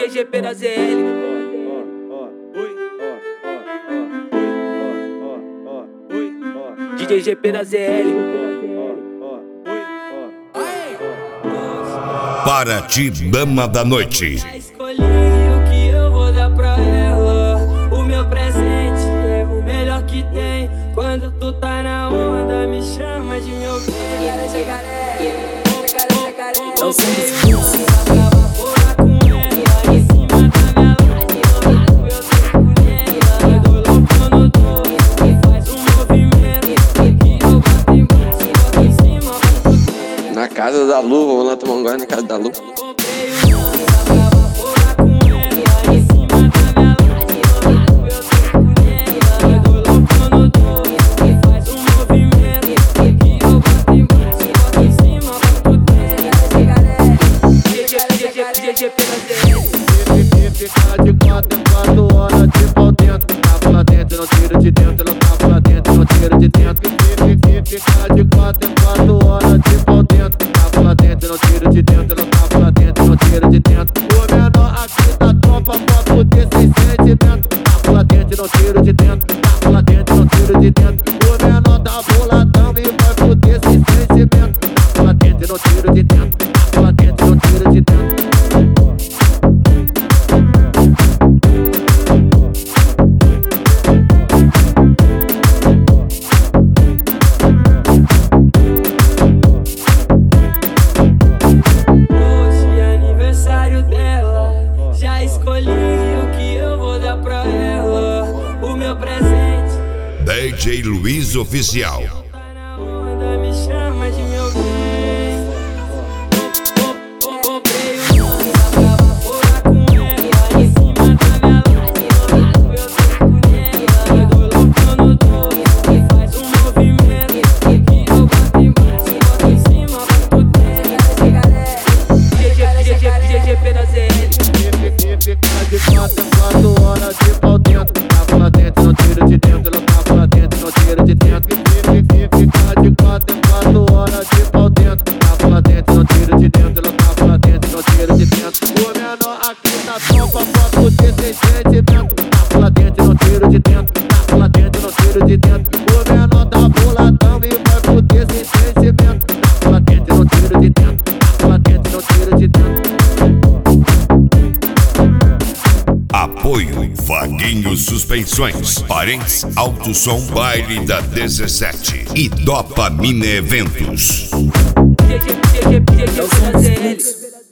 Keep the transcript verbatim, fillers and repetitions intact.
D J P da Z L. D J G P da Z L. Paraty, dama da noite. Já escolhi o que eu vou dar pra ela. O meu presente é o melhor que tem. Quando tu tá na onda, me chama de meu bem. Eu sei o que acaba fora com ela. Em cima da minha laje, eu tô com ela. Eu dou louco no topo e faz um movimento. Que eu bato embaixo, boto em cima, bato dentro. Na casa da Lu, vamos lá tomar um gole na casa da Lu. Fica de quatro em quatro horas de pau dentro. Tava lá dentro, não tiro de dentro. Ela tava lá dentro, não tiro de dentro. Fica de quatro em quatro horas de pau dentro. Tava lá dentro, não tiro de dentro. Ela tava lá dentro, não tiro de dentro. O menor aqui da tropa pode poder sem sentimento. Tava lá dentro, não tiro de dentro. Tava lá dentro, não tiro de dentro. O menor tá boladão e vai poder sem sentimento. Tava lá dentro, não tiro de dentro. Tava lá dentro, não tiro de dentro. Escolhi o que eu vou dar pra ela. O meu presente D J Luiz Oficial. tá na onda, me chama de meu bem. Comprei um tava fora com ela. Em cima da minha laje, eu tô com ela. Eu dou louco no topo e faz um movimento. Que eu bato embaixo, boto em cima, bato dentro. D J P da Z L. Fica de quatro em quatro horas de pau dentro. Tava lá dentro, não tiro de dentro. Ela tava lá dentro, não tiro de dentro. Fica de quatro em quatro horas de pau dentro. Tava lá dentro, não tiro de dentro. Ela tava lá dentro, não tiro de dentro. O menor aqui da tropa pode poder sem sentimento. Tava lá dentro, não tiro de dentro. Tava lá dentro, não tiro de dentro. O menor tá boladão e vai poder sem sentimento. Tava lá dentro, não tiro de dentro. Tava lá dentro, não tiro de dentro. Apoio Vaguinho Suspensões, Parentes Alto Som Baile da dezessete e Dopamina Eventos. D J P da Z L.